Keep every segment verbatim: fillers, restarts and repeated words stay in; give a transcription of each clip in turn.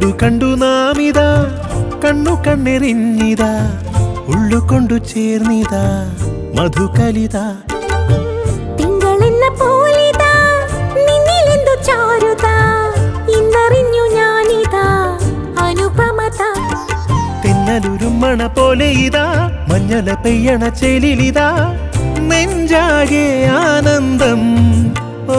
കണ്ടു കണ്ടു നാമിതാ കണ്ണു കണ്ണെറിഞ്ഞിതാ ഉള്ളുകൊണ്ടു ചേർന്നിതാ മധുകലിത തിങ്കളെന്ന പോലിതാ നിന്നിലെന്തു ചാരുതാ ഇന്നറിഞ്ഞു ഞാനിതാ അനുപമത തെന്നലുരുമ്മണ പോലെ ഇതാ മഞ്ഞള പെയ്യണ ചേലിലിതാ നെഞ്ചാകെ ആനന്ദം ഓ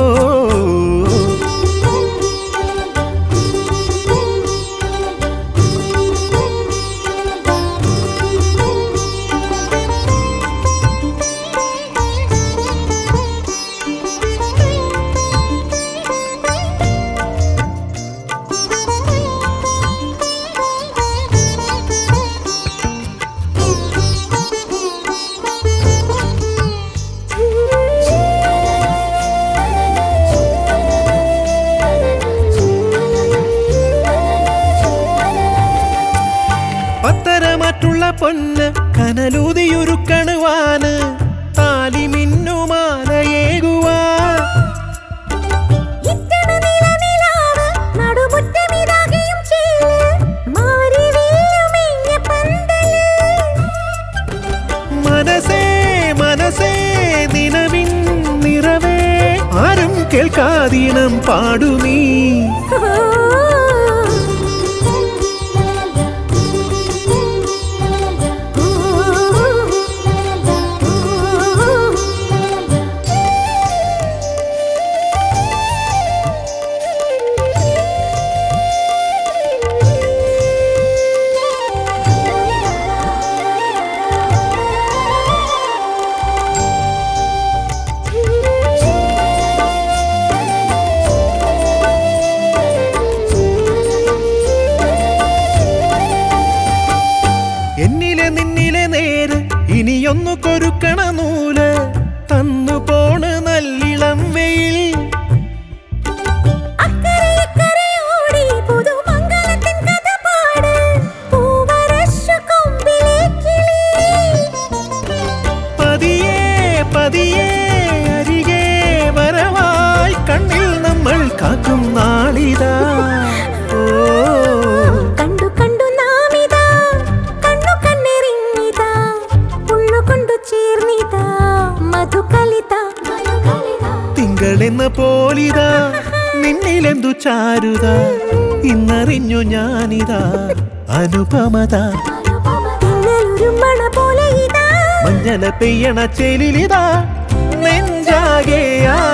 പത്തരമാറ്റുള്ള പൊന്ന് കനലൂതിയൊരുക്കണുവാന് താലി മിന്നുമാലയേകുവാ മനസേ മനസേ നിലവിൻ നിറവേ ആരും കേൾക്കാതീനം പാടുമീ എന്നിലെ നിന്നിലെ നേര് ഇനിയൊന്നു കൊരുക്കണ നൂല് തന്നു പോണ് നല്ലിളം വെയിൽ പതിയെ പതിയെ അരികെ വരവായി കണ്ണിൽ നമ്മൾ കാക്കും നാളിതാ തിങ്കളെന്ന പോലിതാ നിന്നിലെന്തു ചാരുതാ ഇന്നറിഞ്ഞു ഞാനിതാ അനുപമത മഞ്ഞള പെയ്യണ ചേലിലിതാ നെഞ്ചാകെ